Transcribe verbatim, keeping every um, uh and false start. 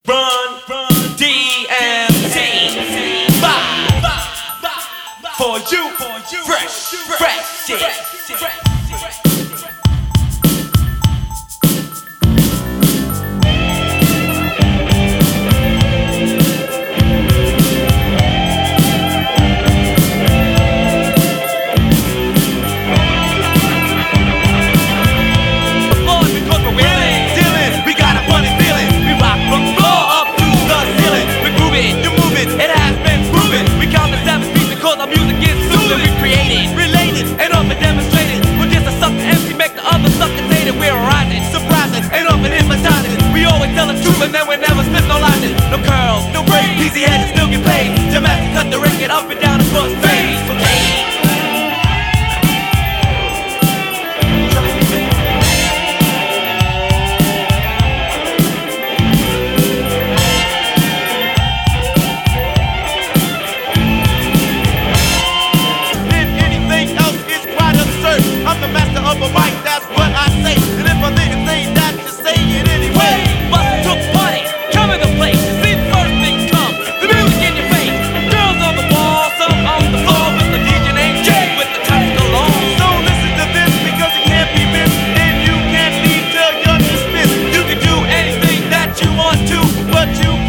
Run, run, D M T, five, for you, fresh, fresh, fresh. But then we never spit no lies, no curls, no braids. Easy head still get paid. Jamaica cut the record up and down the bus fade. If anything else is quite absurd, I'm the master of a mic, that's what I say. And if I didn't say that, just say it anyway. But you